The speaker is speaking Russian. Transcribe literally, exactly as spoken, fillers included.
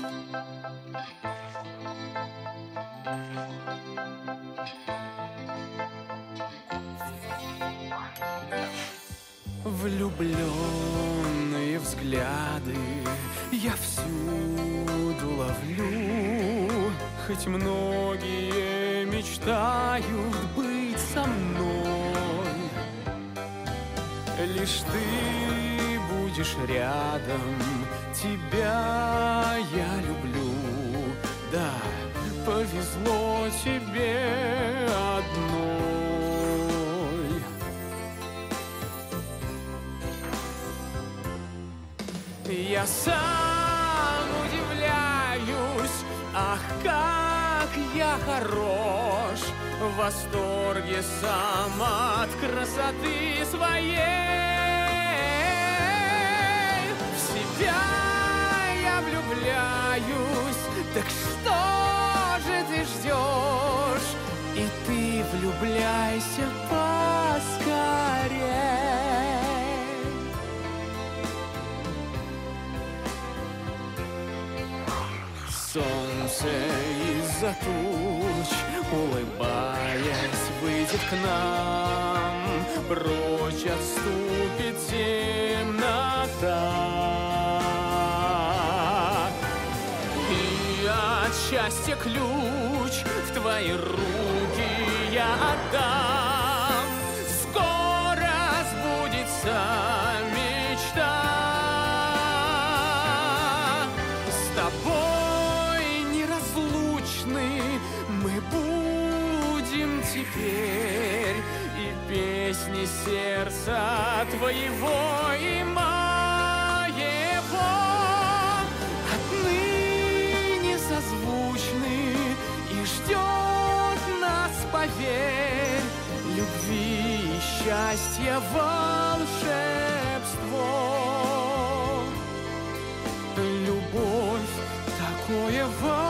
Влюбленные взгляды я всюду ловлю, хоть многие мечтают быть со мной. Лишь ты будешь рядом, тебя я люблю. Да, повезло тебе одной. Я сам удивляюсь, ах, как я хорош, в восторге сам от красоты своей. В себя я влюбляюсь, так что же ты ждешь? И ты влюбляйся поскорей. Солнце из-за туч, улыбаясь, выйдет к нам, прочь отступит темнота. И от счастья ключ в твои руки я отдам. Скоро сбудется мечта. С тобой мы будем теперь, и песни сердца твоего и моего отныне созвучны, и ждет нас, поверь, любви и счастья волшебство. Любовь — такое волшебство.